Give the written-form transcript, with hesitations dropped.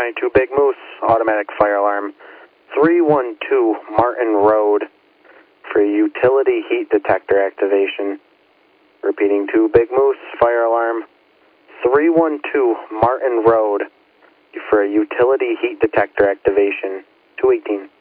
292 Big Moose, automatic fire alarm, 312 Martin Road for utility heat detector activation. Repeating, 2 Big Moose, fire alarm, 312 Martin Road for a utility heat detector activation, 218.